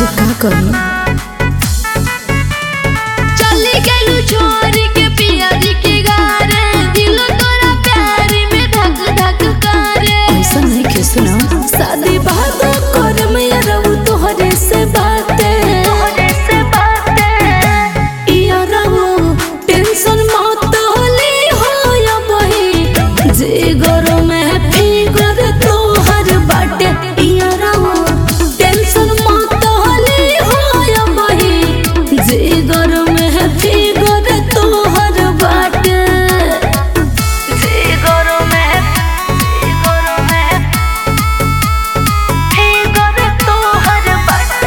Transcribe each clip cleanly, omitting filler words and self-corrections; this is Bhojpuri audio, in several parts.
अरे का करूं चली गलू छोड़ के पियारी के गारे दिल तोरा प्यारी में धक धक करे। ऐसा नहीं के सुना शादी बात कर मैं रहू तोहरे से बातें यारो टेंशन मत होली हो या बही जिगर में फिगर तोहर बाटे यारो टेंशन मत होली हो या बही जिगर में फिगर तोहर बाटे जिगर में फिगर तोहर बाटे।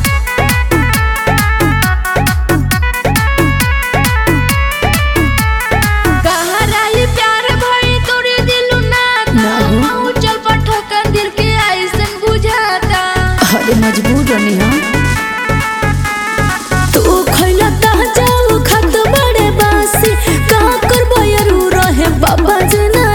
गहराई प्यार भई तोरे दिल ना हो। चल पठोकर दिल के ऐसन बुझाता। अरे मजबूर रहनी हम तू खइला ता जाऊ खत बड़े बासी का करबो यारू रहे बाबा जना